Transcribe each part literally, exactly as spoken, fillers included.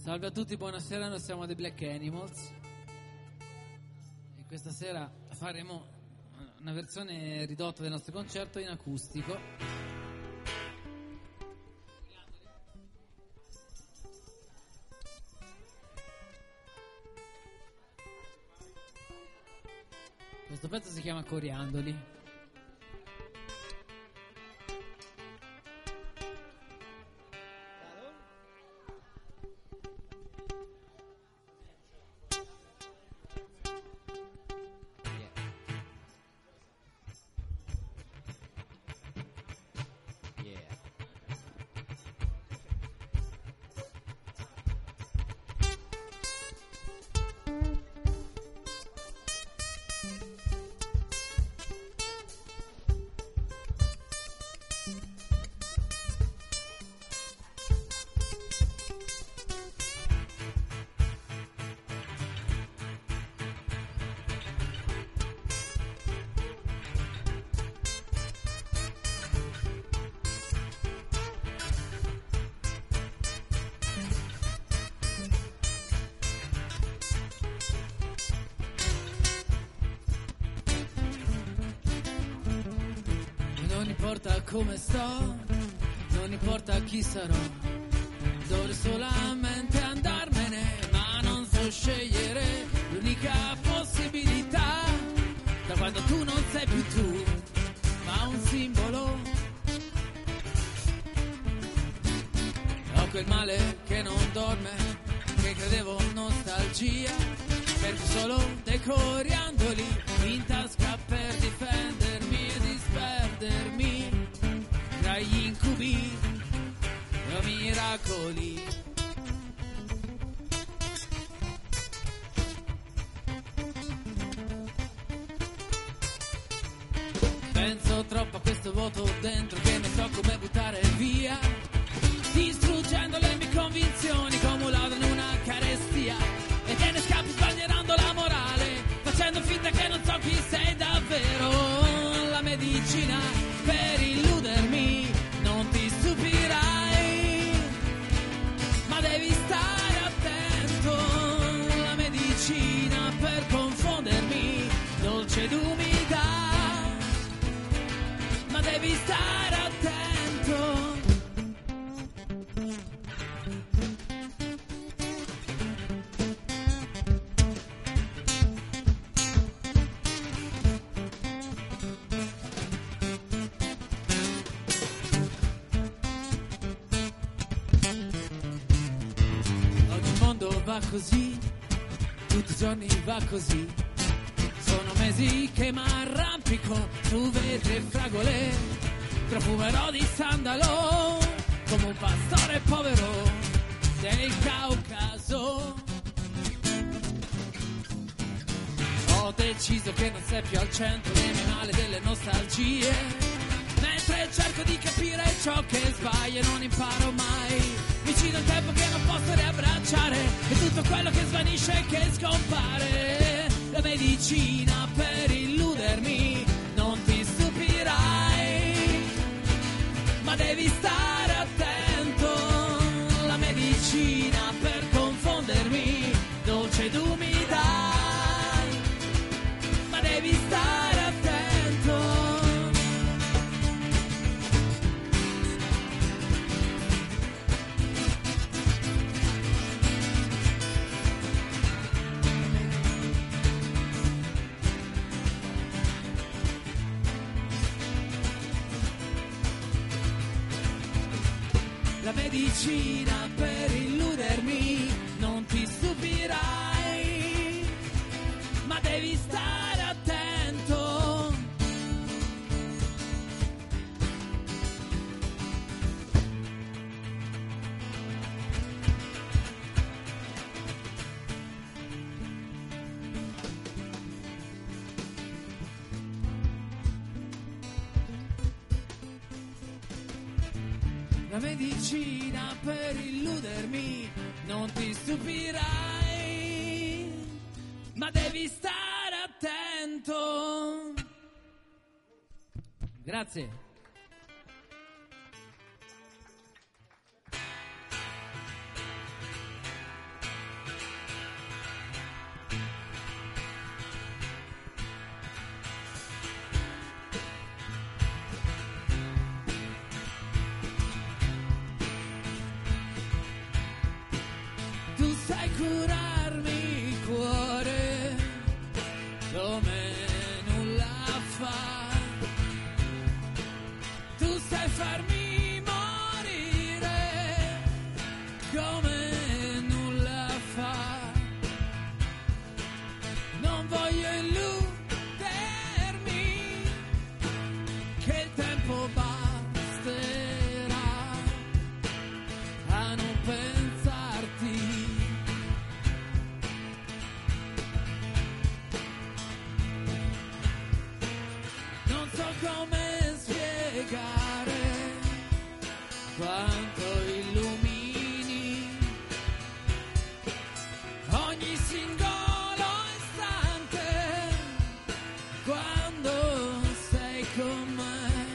Salve a tutti, buonasera, noi siamo The Black Animals e questa sera faremo una versione ridotta del nostro concerto in acustico. Questo pezzo si chiama Coriandoli. Non importa come sto, non importa chi sarò, dovrei solamente andarmene, ma non so scegliere l'unica possibilità, da quando tu non sei più tu, ma un simbolo. Ho quel male che non dorme, che credevo nostalgia, perché solo dei coriandoli in tasca per difendermi e disperdermi tra gli incubi o miracoli. Penso troppo a questo vuoto dentro che non so come buttare via, distruggendo le mie convinzioni come un laudo in una carestia, e te ne scappi sbagliando la morale, facendo finta che non so chi sei davvero. La medicina per illudermi, non ti stupirai, ma devi stare attento. La medicina per confondermi, dolce ed umida, ma devi stare attento. Va così, tutti i giorni va così, sono mesi che m'arrampico su vetri e fragole, profumerò di sandalo come un pastore povero del Caucaso. Ho deciso che non sei più al centro dei miei mali, delle nostalgie, mentre cerco di capire ciò che sbaglio e non imparo mai. Mi cido il tempo che non posso riabbracciare e tutto quello che svanisce e che scompare. La medicina per illudermi, non ti stupirai, ma devi stare attento. La medicina per confondermi, dolce ed umida, ma devi stare attento. La medicina per illudermi, non ti stupirai, ma devi stare attento. La medicina per illudermi, non ti stupirai, ma devi stare attento. Grazie. sai curarmi il cuore come nulla fa. Tu sai farmi morire come nulla fa. Non voglio illudermi che il tempo basterà a non pensarti. Non so come spiegare quanto illumini ogni singolo istante quando sei con me.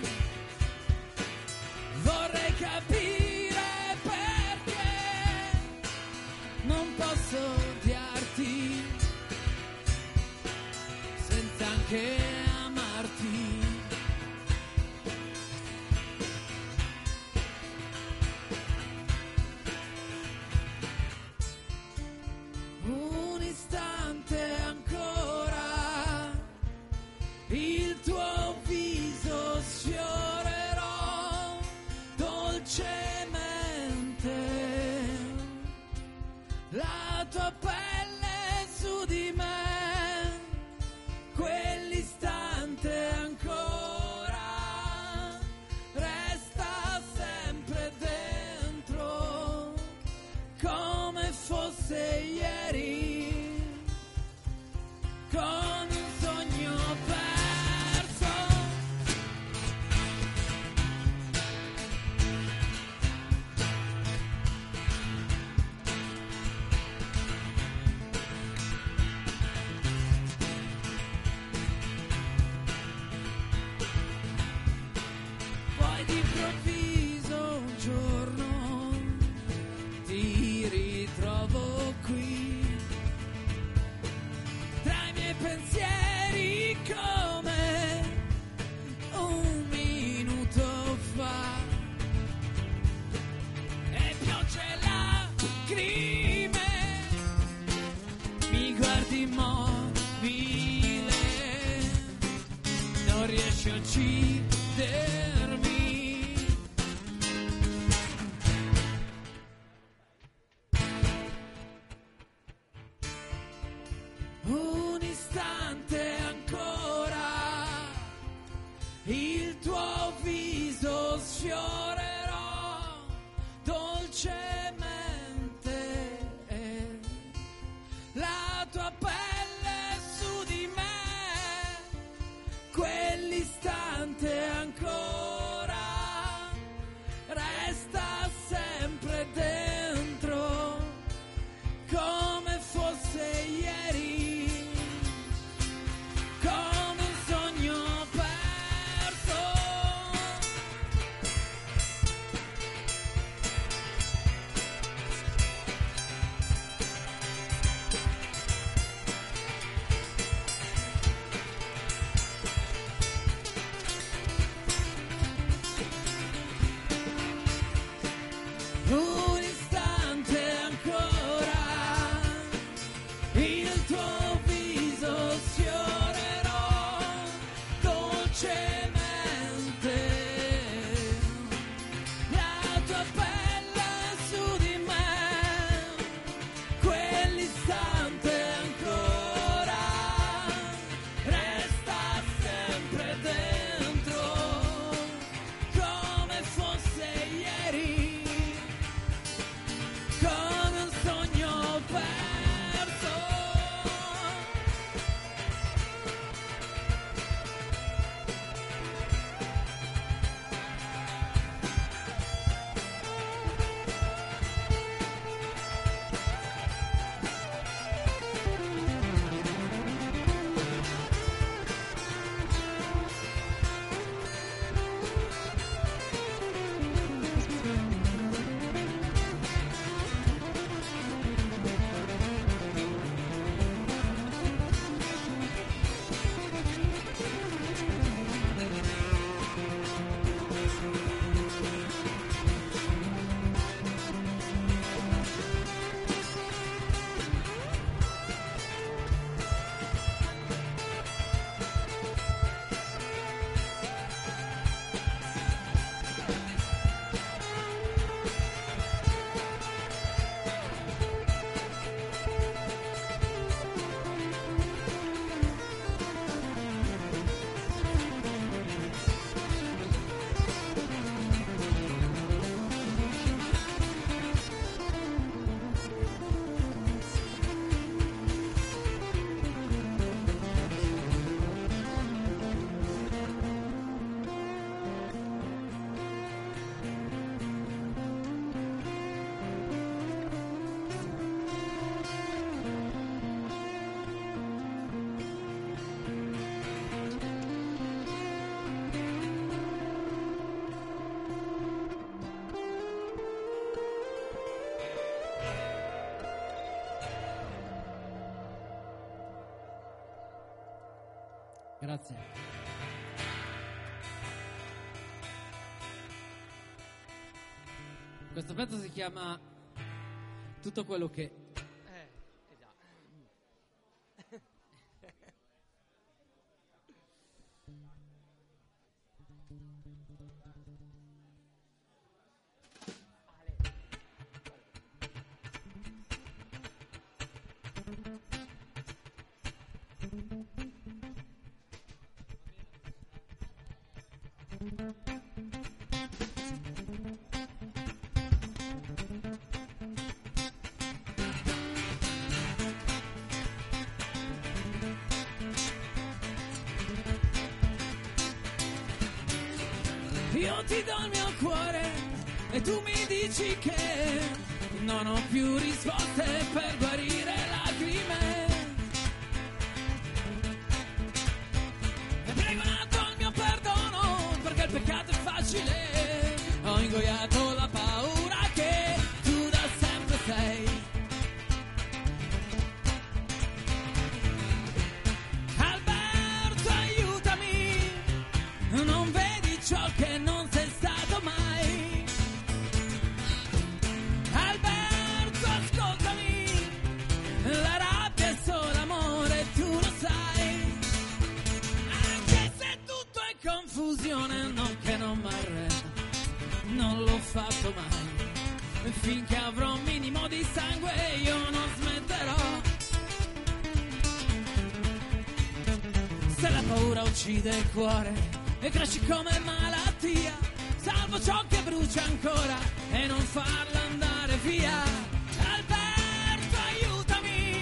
Vorrei capire perché non posso odiarti senza anche amarti. Un istante ancora, il tuo viso sfiorerò dolcemente, la tua pelle su di me, quell'istante ancora resta sempre dentro come fosse ieri, con un sogno perso. Poi d'improvviso un giorno ti ritrovo qui, tra i miei pensieri come un minuto fa, e piogge lacrime, mi guardi immobile, non riesci a uccidermi. Un istante ancora, il tuo viso sfiorerò dolcemente, la tua pelle su di me, quell'istante ancora Grazie. Questo pezzo si chiama Tutto quello che... Eh, eh già. Io ti do il mio cuore e tu mi dici che non ho più risposte per guarire lacrime. E prego un attimo il mio perdono perché il peccato è facile. Ho ingoiato la paura che tu da sempre sei. Alberto, aiutami, non vedi ciò che non sei stato mai. Alberto, ascoltami, la rabbia è solo amore, tu lo sai. Anche se tutto è confusione, non che non m'arrendo, non l'ho fatto mai. Finché avrò un minimo di sangue io non smetterò. Se la paura uccide il cuore e cresci come malattia, salvo ciò che brucia ancora e non farlo andare via. Alberto, aiutami.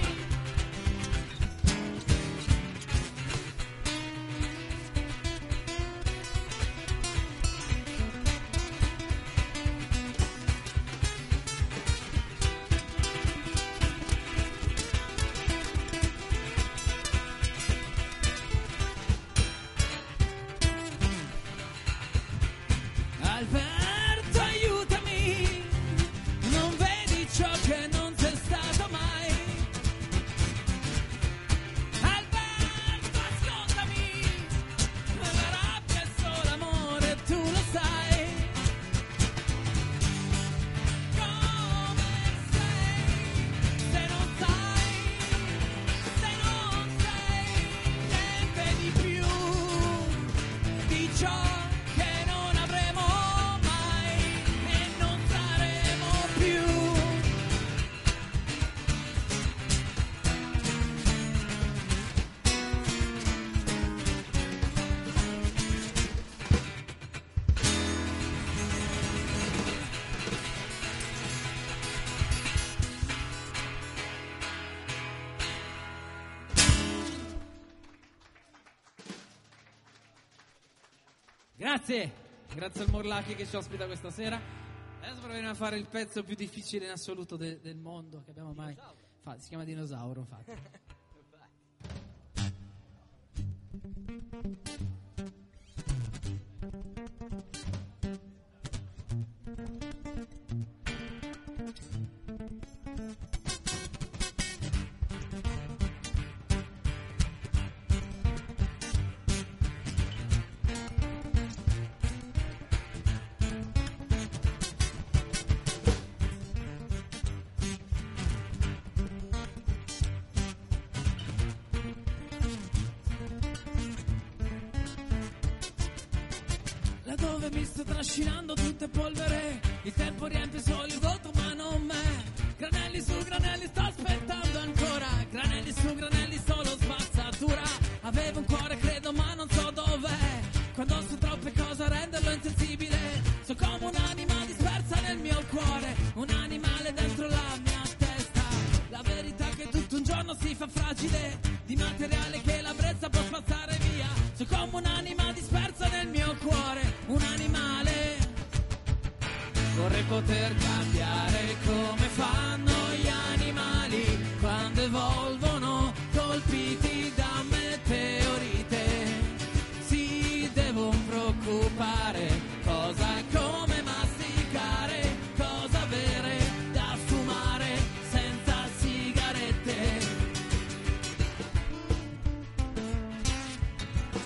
Alberto, aiutami, non vedi ciò che non sei stato mai. Alberto, ascoltami, la rabbia è solo amore, tu lo sai. Come sei, se non sai, se non sei niente di più di ciò che non avremo mai e non saremo più. Grazie, grazie al Morlacchi che ci ospita questa sera. Adesso proveremo a fare il pezzo più difficile in assoluto de- del mondo che abbiamo mai fatto. Si chiama Dinosauro, infatti. Laddove mi sto trascinando tutte polvere, il tempo riempie solo il vuoto ma non me. Granelli su granelli sto aspettando ancora, granelli su granelli solo spazzatura. Avevo un cuore credo ma non so dov'è, quando so troppe cose a renderlo insensibile. So come un'anima dispersa nel mio cuore, un animale dentro la mia testa. La verità è che tutto un giorno si fa fragile, di materiale che la brezza può spazzare via. So come un'anima dispersa nel mio cuore, un animale. Vorrei poter cambiare come fanno gli animali quando evolvono colpiti da meteorite. Si devono preoccupare cosa e come masticare, cosa bere da fumare senza sigarette.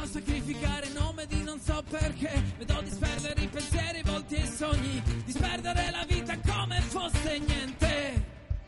sacrificare in nome di non so perché. Vedo disperdere i pensieri, i volti e i sogni, disperdere la vita come fosse niente.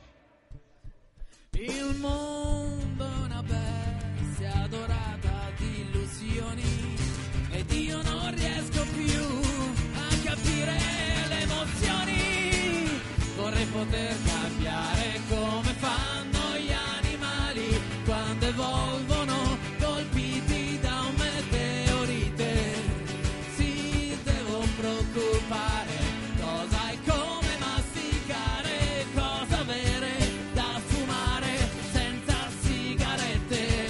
Il mondo è una bestia adorata di illusioni ed io non riesco più a capire le emozioni. Vorrei poter cambiare come fanno gli animali quando evolvono colpiti da un meteorite. Sì, devo preoccupare, cosa e come masticare, cosa avere da fumare senza sigarette.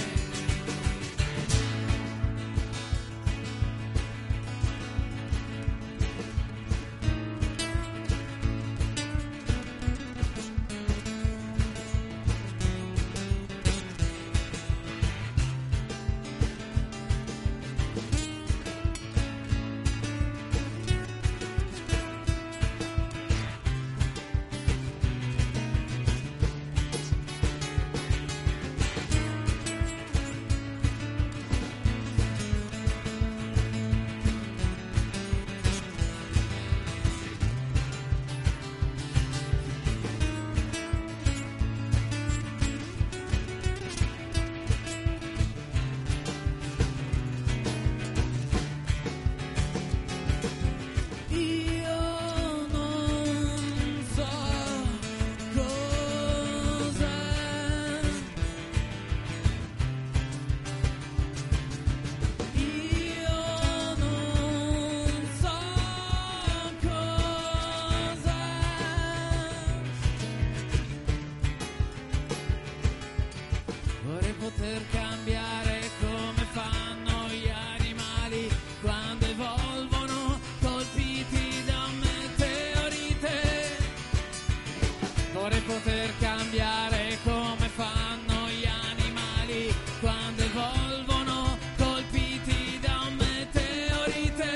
Poter cambiare come fanno gli animali quando evolvono colpiti da un meteorite. Vorrei poter cambiare come fanno gli animali quando evolvono colpiti da un meteorite.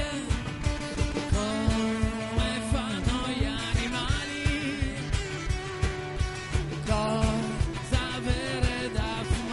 Come fanno gli animali, cosa avere da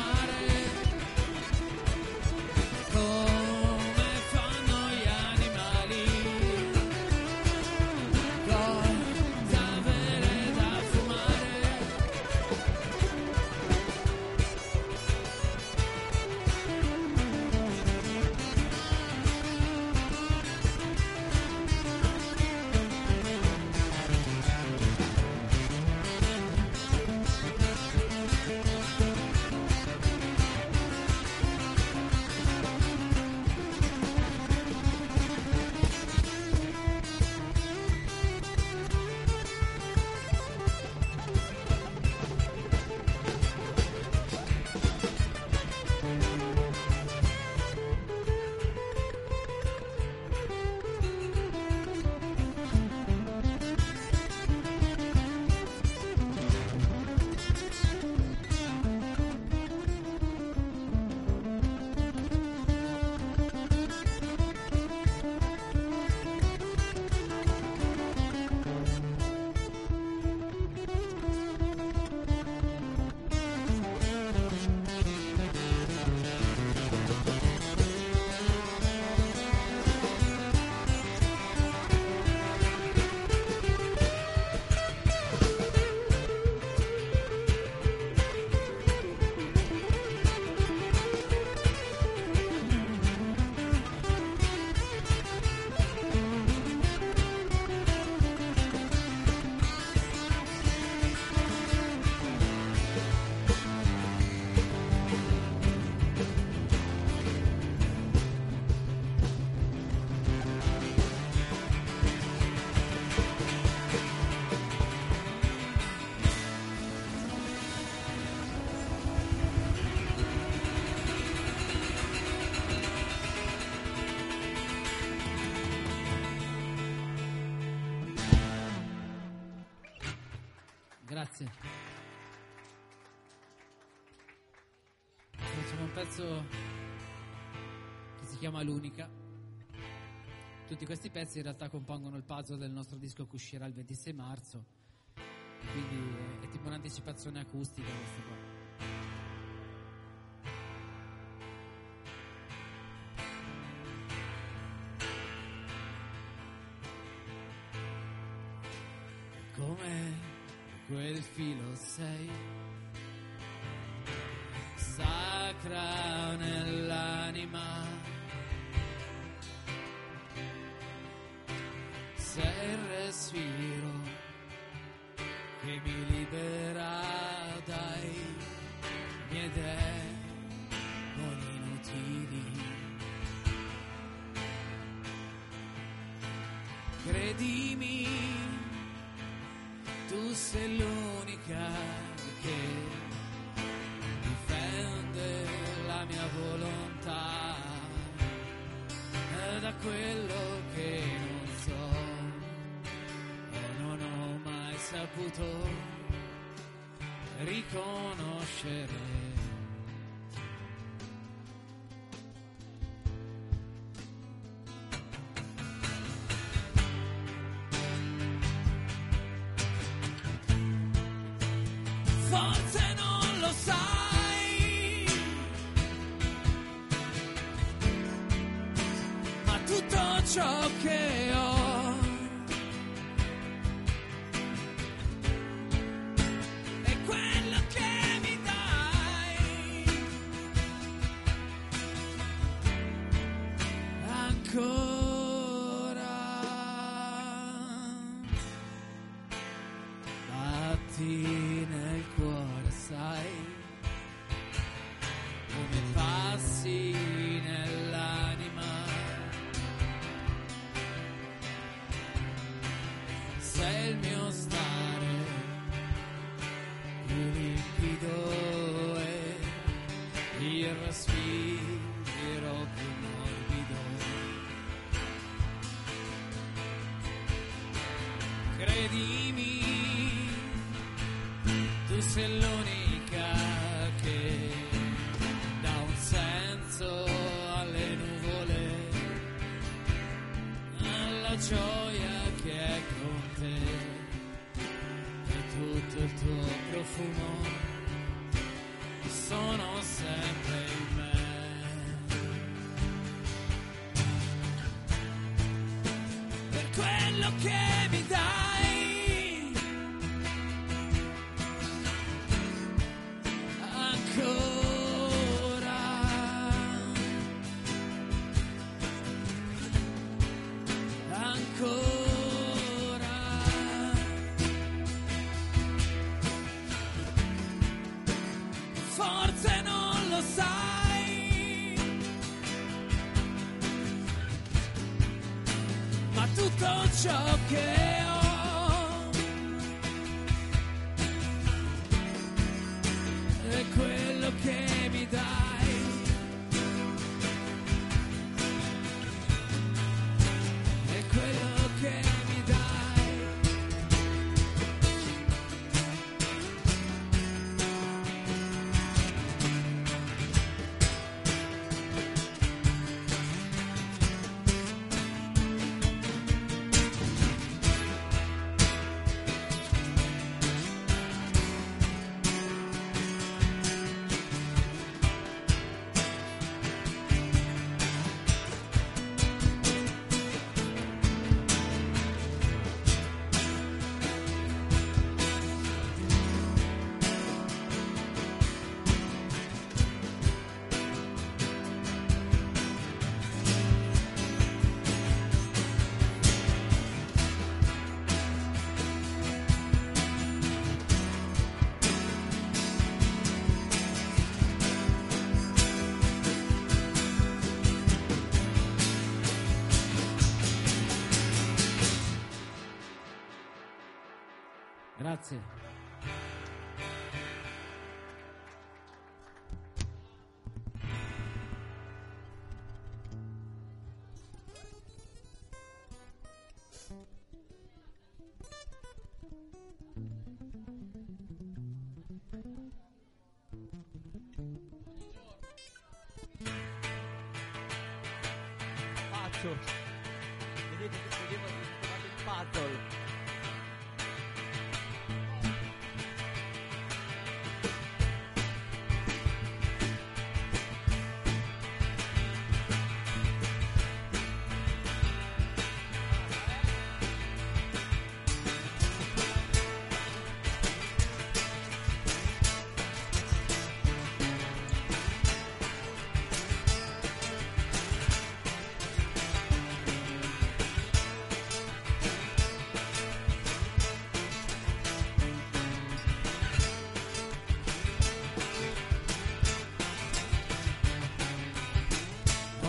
Grazie. Facciamo un pezzo che si chiama L'Unica. Tutti questi pezzi in realtà compongono il puzzle del nostro disco che uscirà il ventisei marzo, quindi è, è tipo un'anticipazione acustica questo qua. come quel filo sei, sacra nell'anima, sei il respiro che mi libera dai miei demoni inutili. Credimi, tu sei l'unica che difende la mia volontà da quello che non so o non ho mai saputo riconoscere. Forse non lo sai, ma tutto ciò che ho è quello che mi dai ancora. Batti nel cuore, sai, come passi nell'anima, sei il mio stare più limpido e il respiro più morbido. Credimi, tu sei l'unica che dà un senso alle nuvole, alla gioia che è con te e tutto il tuo profumo sono sempre in me. Per quello che mi dai forse non lo sai, ma tutto ciò che ho è quello che mi dai, è quello che mi dai. Grazie. Faccio. Vedete che vedevo il puzzle.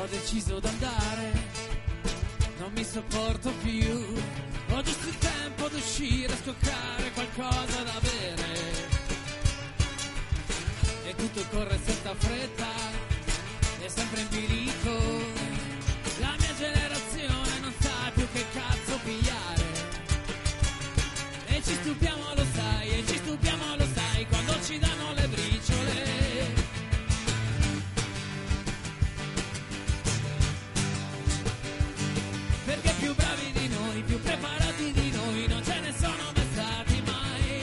deciso d'andare, non mi sopporto più, ho giusto il tempo d'uscire, scoccare qualcosa da bere, e tutto corre senza fretta, è sempre in bilico, la mia generazione non sa più che cazzo pigliare, e ci stupiamo lo sai, e ci stupiamo lo sai, quando ci danno le briciole. Perché più bravi di noi, più preparati di noi, non ce ne sono mai stati mai.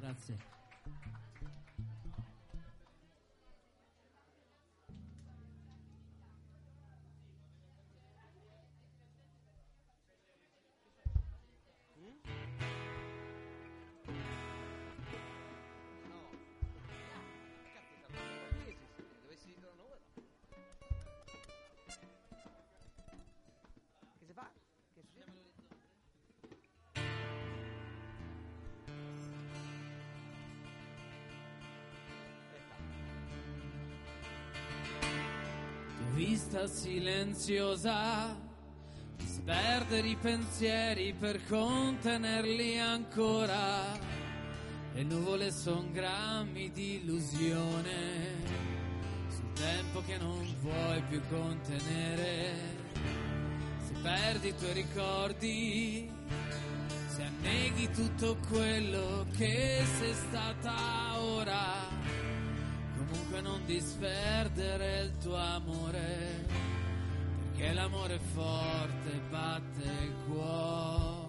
Grazie. Vista silenziosa, sperdere i pensieri per contenerli ancora. Le nuvole son grammi di illusione sul tempo che non vuoi più contenere. Se perdi i tuoi ricordi, se anneghi tutto quello che sei stata ora, comunque non disperdere il tuo amore, perché l'amore forte batte il cuore.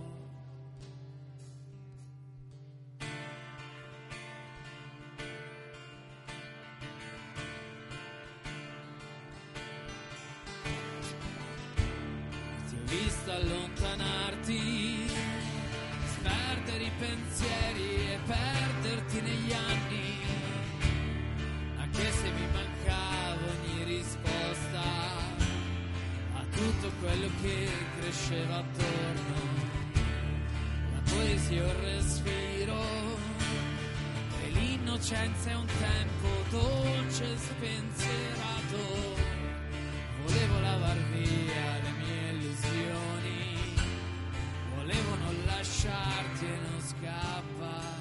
Ti ho visto allontanarti, sperdere i pensieri e perderti negli anni, anche se mi mancava ogni risposta a tutto quello che cresceva attorno. La poesia è un respiro e l'innocenza è un tempo dolce e spensierato. Volevo lavar via le mie illusioni, volevo non lasciarti e non scappare.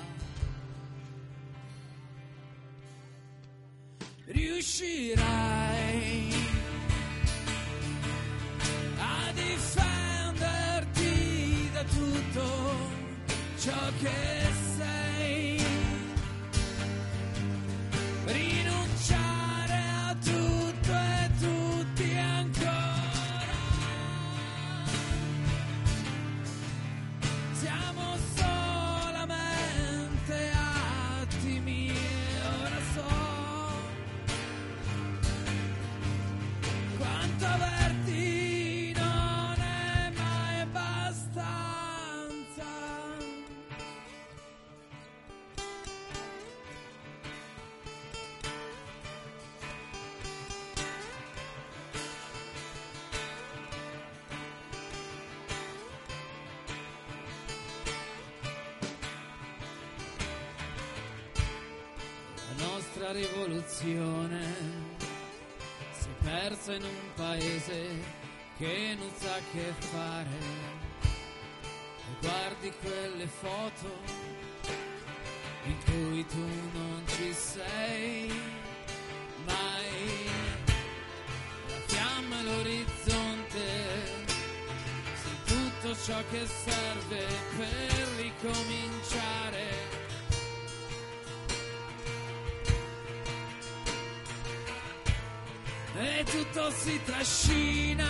Riuscirai a difenderti da tutto ciò che sei, rinunciare a tutto e tutti ancora. Siamo solamente attimi e ora so quanto averti non è mai abbastanza. La nostra rivoluzione si è persa in un paese che non sa che fare. E guardi quelle foto in cui tu non ci sei mai. La fiamma e l'orizzonte, sei tutto ciò che serve per ricominciare. E tutto si trascina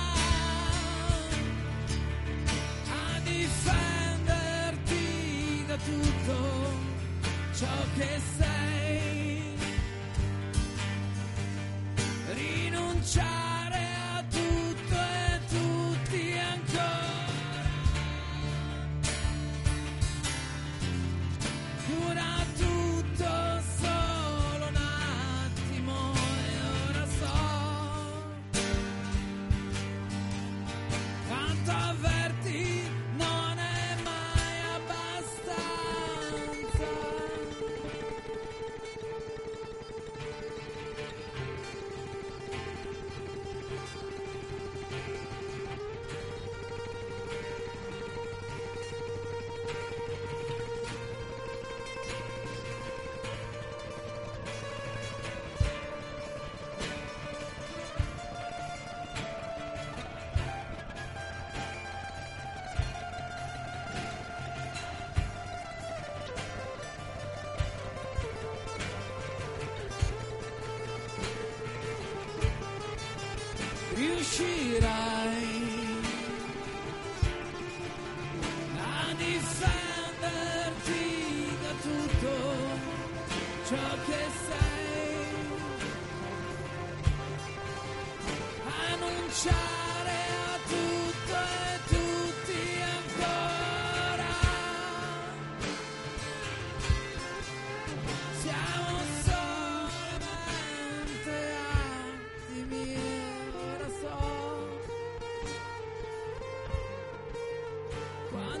a difenderti da tutto ciò che sei, rinunciare a tutto e tutti ancora. Dura tutto solo un attimo e ora so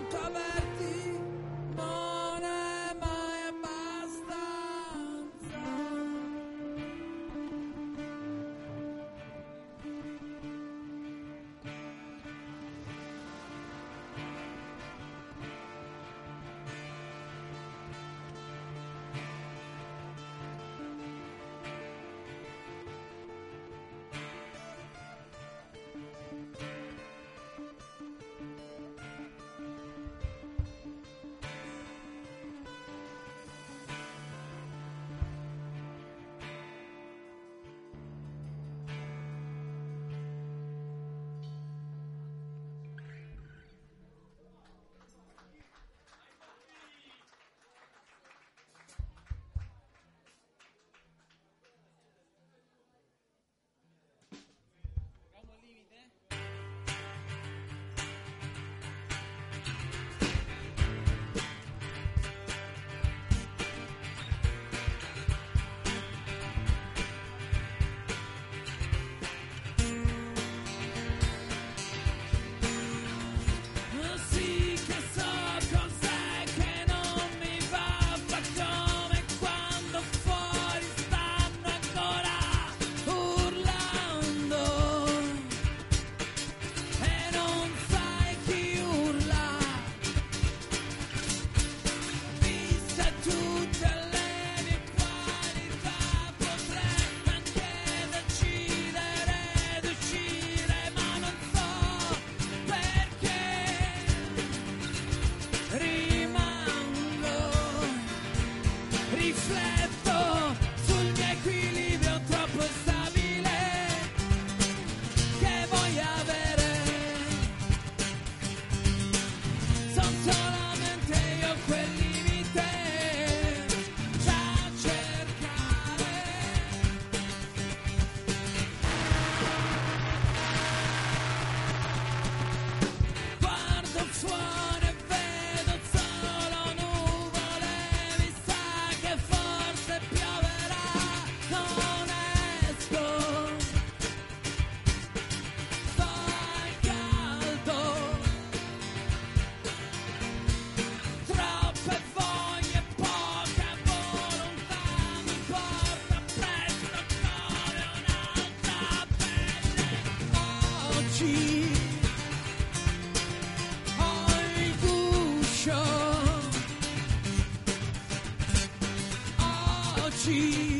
quanto averti non è mai abbastanza. Sì che so cos'è che non mi va, fa come quando fuori stanno ancora urlando e non sai chi urla, viste tutte le mie qualità potrei anche decidere d'uscire, ma non so perché rimango, rifletto sul mio equilibrio troppo instabile che voglio avere. Son solamente io quel limite da cercare. Guardo fuori e vedo solo nuvole, mi sa che forse pioverà, non esco, sto al caldo, troppe voglie, poca volontà, mi porta presto come un'altra pelle. Oggi ho il guscio, oggi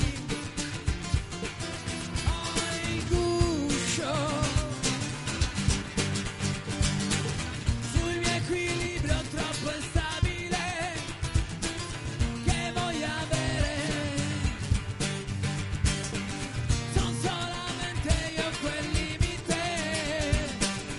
ho il guscio sul mio equilibrio troppo instabile che voglio avere. Son solamente io quel limite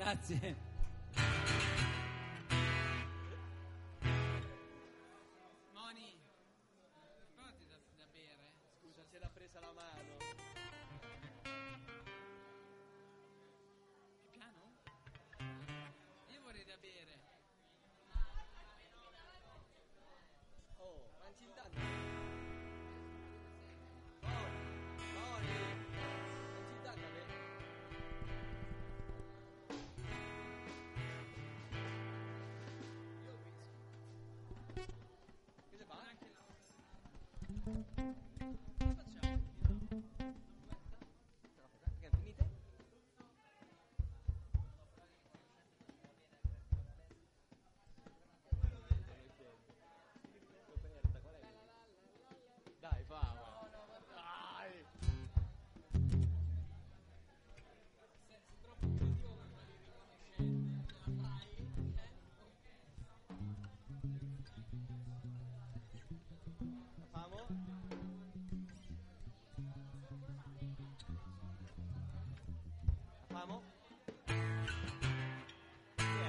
Grazie. Moni, porti da, da bere? Scusa, se l'ha presa la mano. Più piano? Io vorrei da bere. Oh, ma ci intanto. Oh, Moni, non ci intanto a me. Io ho visto. Che ne fa? Anche là. Che facciamo? Che finite? Coperta, qual è? Dai, famo. Dai. Sei troppo idiota per li riconoscenti. Ce la fai? Famo? Famo? Chi è?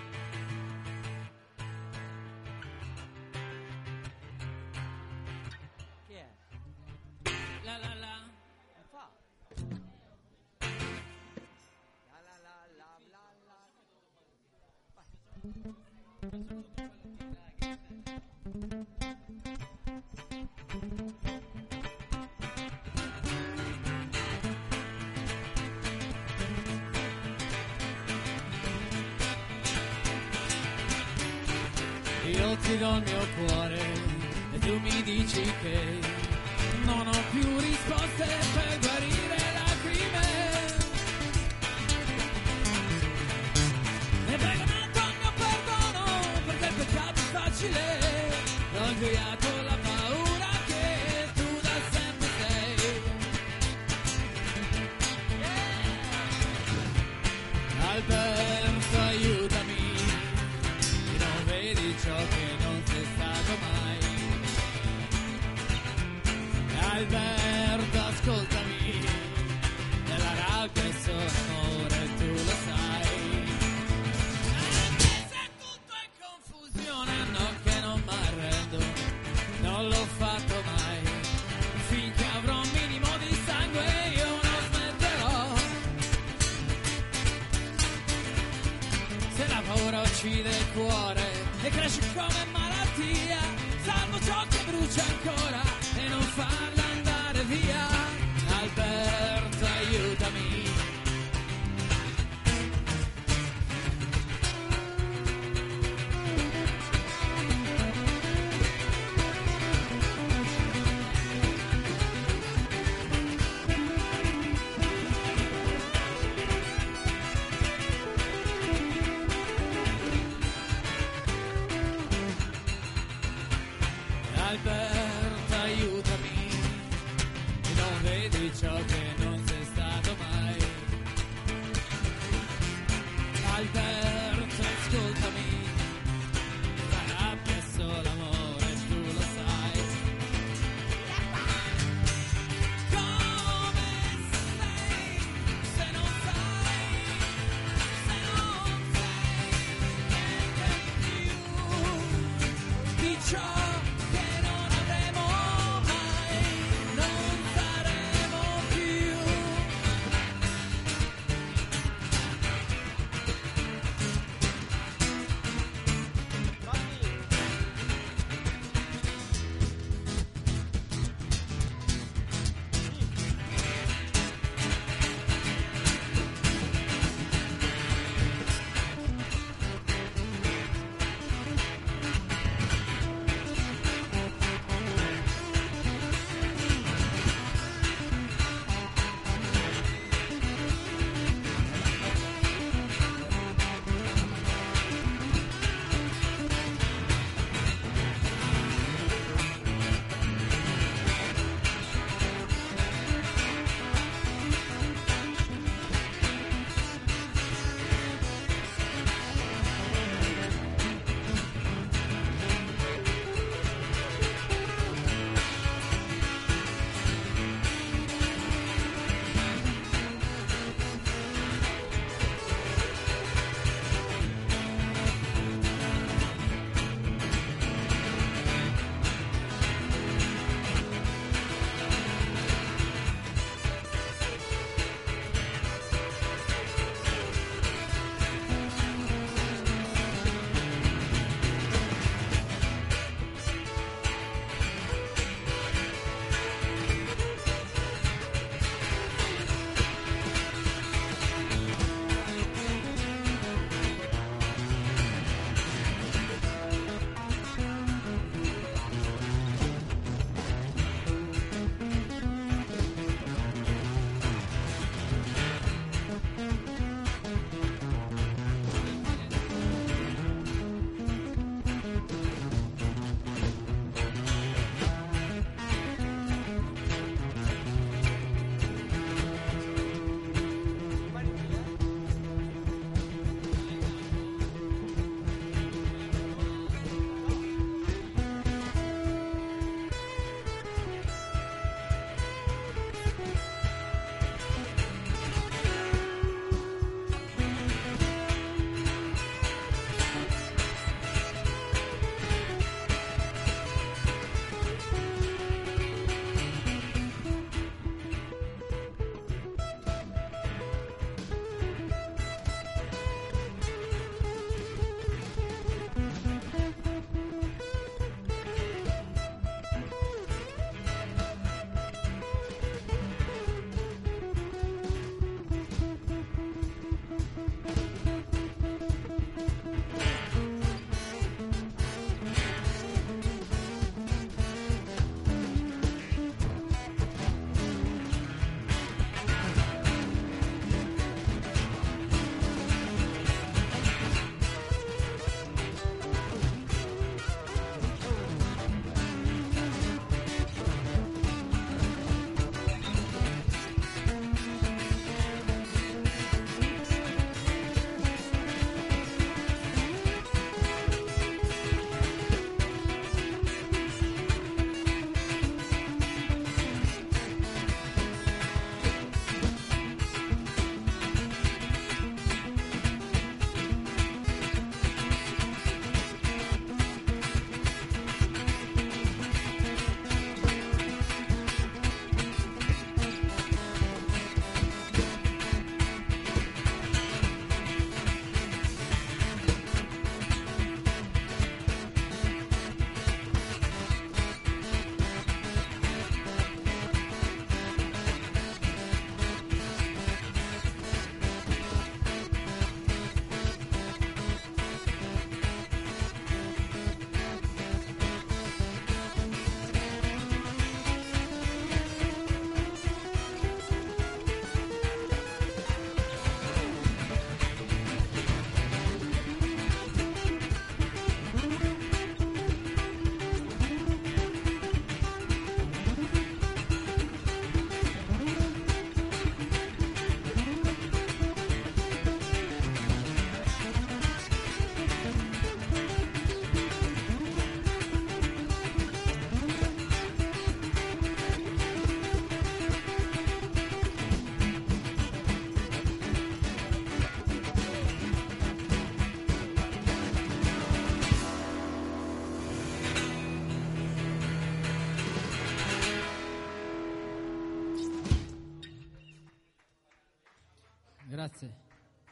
Chi è? La la la. Che fa? La la la la la la. Io ti do il mio cuore e tu mi dici che non ho più risposte per guarire lacrime. E prego tanto il mio perdono perché il peccato è facile. Ho ingoiato la paura che tu da sempre sei. Alberto, aiutami, non vedi ciò che non sei stato mai. Alberto, ascoltami, nella rabbia sono amore, tu lo sai. Anche se tutto è confusione, no che non m'arrendo, non l'ho fatto mai. Finché avrò un minimo di sangue io non smetterò. Se la paura uccide il cuore e cresce come malattia, salvo ciò che brucia ancora e non farla andare via. Alberto, aiutami. Alberto, aiutami, non Grazie.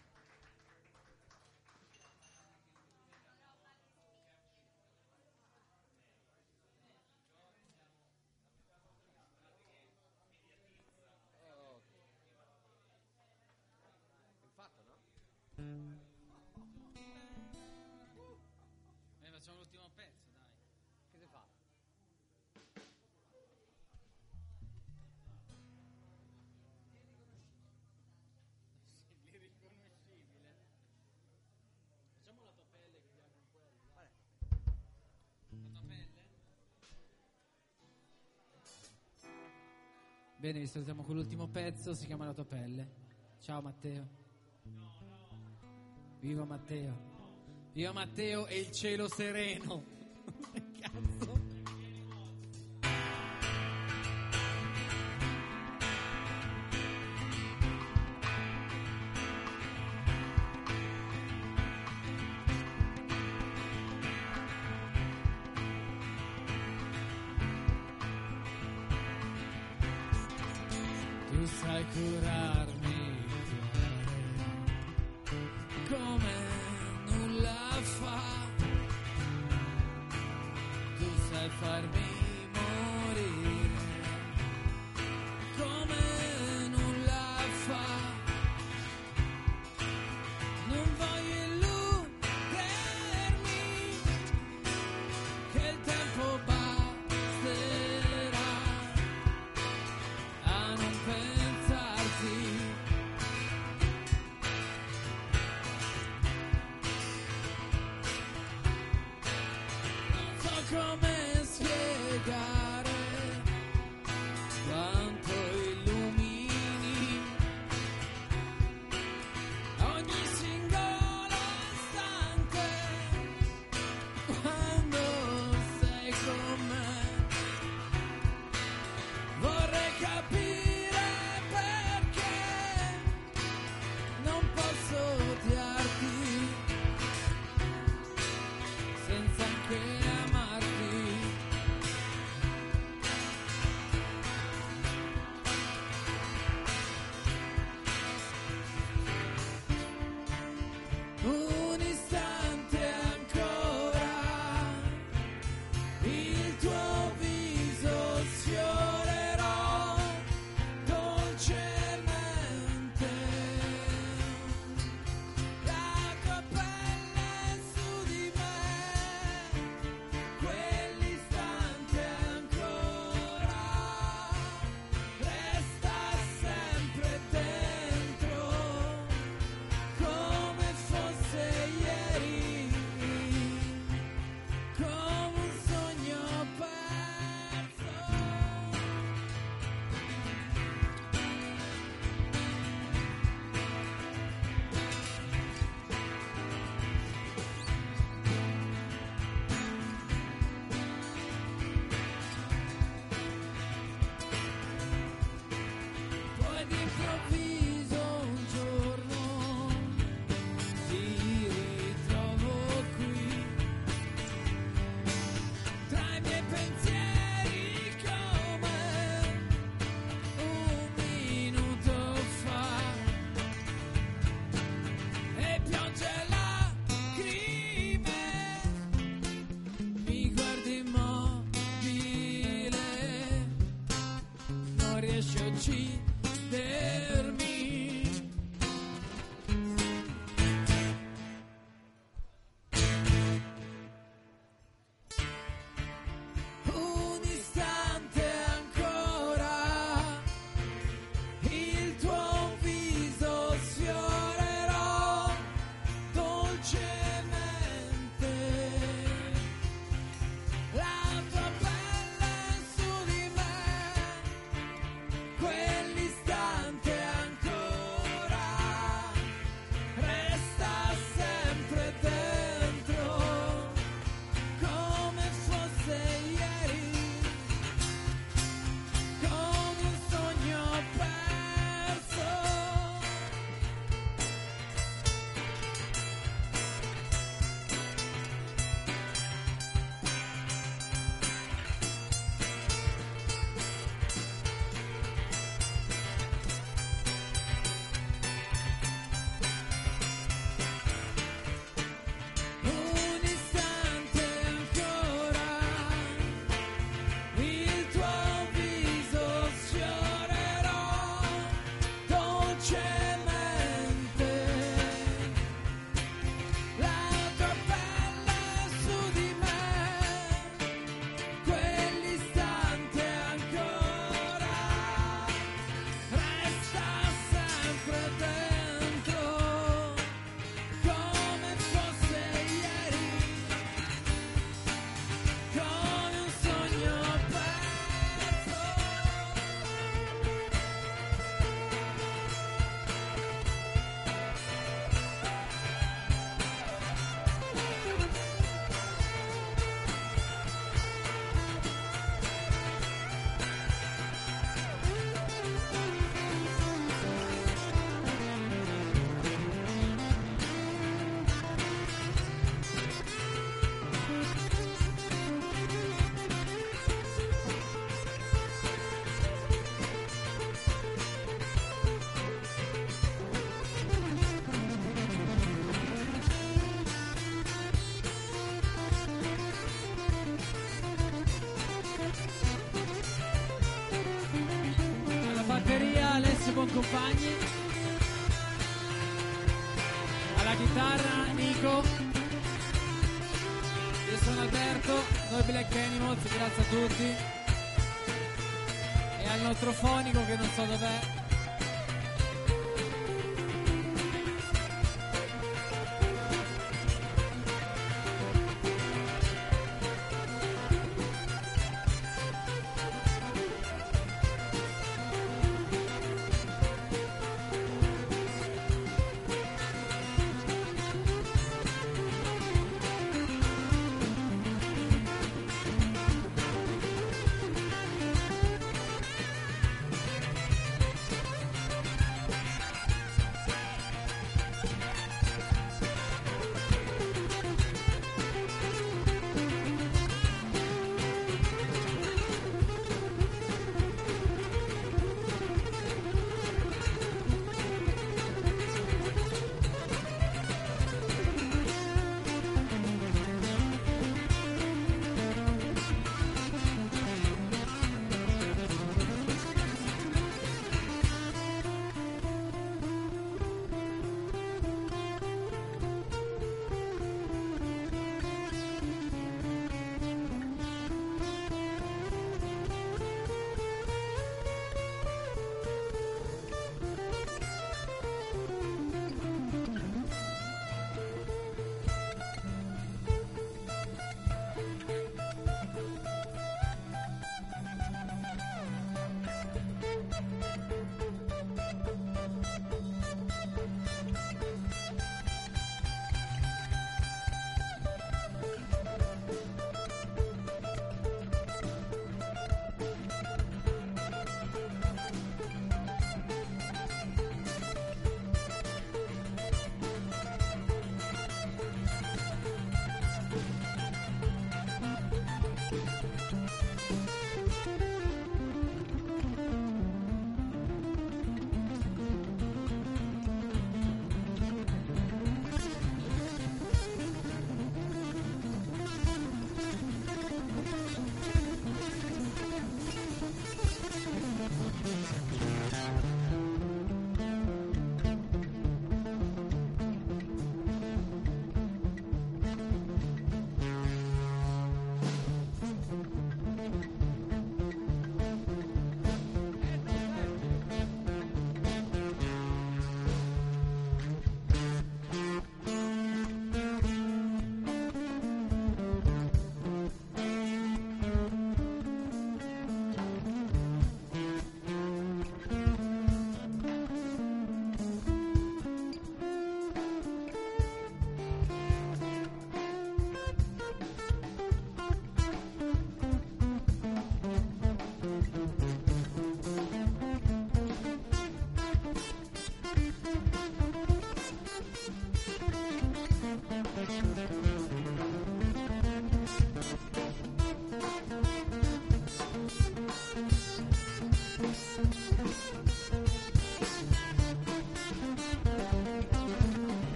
Oh. È fatto, no? Eh, facciamo l'ultimo pezzo, dai. Che si fa? L'irriconoscibile. Facciamo la tua pelle che abbiamo con quello. Vale. La tua pelle? Bene, vi salutiamo con l'ultimo pezzo, si chiama La tua pelle. Ciao Matteo. Viva Matteo. Viva Matteo e il cielo sereno. Cazzo. Tu sai curarmi il cuore come nulla fa, tu sai farmi morire come nulla fa, non voglio illudermi che il tempo basterà a non pensarti. Non so come spiegare Boncompagni, alla chitarra Nico, io sono Alberto, noi Black Animals, grazie a tutti, e al nostro fonico che non so dov'è.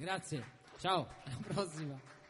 Grazie, ciao, alla prossima.